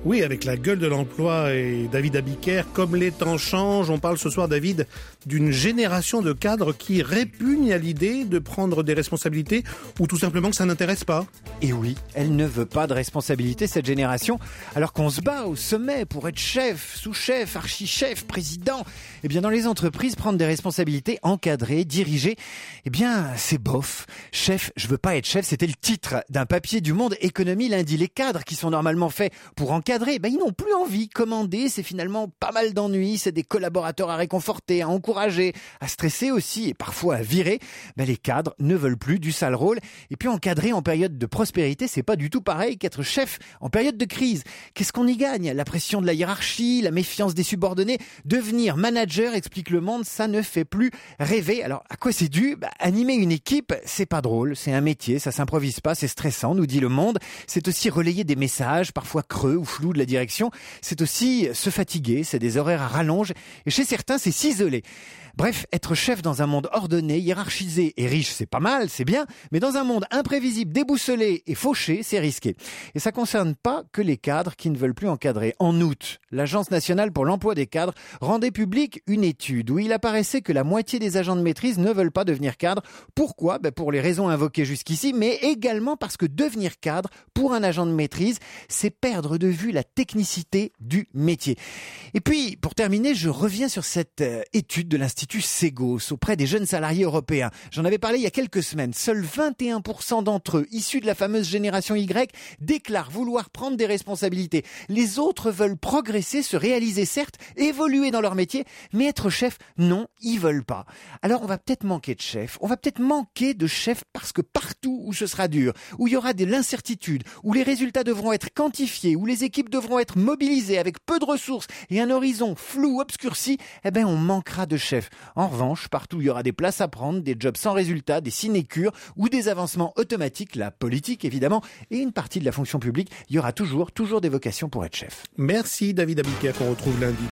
Oui, avec la gueule de l'emploi et David Abiker, comme les temps changent, on parle ce soir, David, d'une génération de cadres qui répugne à l'idée de prendre des responsabilités ou tout simplement que ça n'intéresse pas. Et oui, elle ne veut pas de responsabilité, cette génération, alors qu'on se bat au sommet pour être chef, sous-chef, archi-chef, président. Eh bien, dans les entreprises, prendre des responsabilités, encadrer, diriger, eh bien, c'est bof. Chef, je veux pas être chef, c'était le titre d'un papier du Monde Économie lundi. Les cadres qui sont normalement faits pour encadrer, ils n'ont plus envie. Commander, c'est finalement pas mal d'ennuis, c'est des collaborateurs à réconforter, à encourager, à stresser aussi et parfois à virer. Les cadres ne veulent plus du sale rôle. Et puis encadrer en période de prospérité, c'est pas du tout pareil qu'être chef en période de crise. Qu'est-ce qu'on y gagne? La pression de la hiérarchie, la méfiance des subordonnés. Devenir manager, explique Le Monde, ça ne fait plus rêver. Alors à quoi c'est dû? Animer une équipe, c'est pas drôle, c'est un métier, ça s'improvise pas, c'est stressant, nous dit Le Monde. C'est aussi relayer des messages, parfois creux ou flous de la direction. C'est aussi se fatiguer, c'est des horaires à rallonge. Et chez certains, c'est s'isoler. Bref, être chef dans un monde ordonné, hiérarchisé et riche, c'est pas mal, c'est bien, mais dans un monde imprévisible, déboussolé et fauché, c'est risqué. Et ça concerne pas que les cadres qui ne veulent plus encadrer. En août, l'Agence nationale pour l'emploi des cadres rendait publique une étude où il apparaissait que la moitié des agents de maîtrise ne veulent pas devenir cadres. Pourquoi? Pour les raisons invoquées jusqu'ici, mais également parce que devenir cadre, pour un agent de maîtrise, c'est perdre de vue la technicité du métier. Et puis, pour terminer, je reviens sur cette étude de l'Institut Segos auprès des jeunes salariés européens. J'en avais parlé il y a quelques semaines. Seuls 21% d'entre eux, issus de la fameuse génération Y, déclarent vouloir prendre des responsabilités. Les autres veulent progresser, se réaliser certes, évoluer dans leur métier, mais être chef, non, ils veulent pas. Alors on va peut-être manquer de chefs, on va peut-être manquer de chefs parce que partout où ce sera dur, où il y aura de l'incertitude, où les résultats devront être quantifiés, où les équipes devront être mobilisées avec peu de ressources et un horizon flou, obscurci, on manquera de chefs. En revanche, partout où il y aura des places à prendre, des jobs sans résultat, des sinécures ou des avancements automatiques, la politique évidemment, et une partie de la fonction publique, il y aura toujours des vocations pour être chef. Merci David Abiker qu'on retrouve lundi.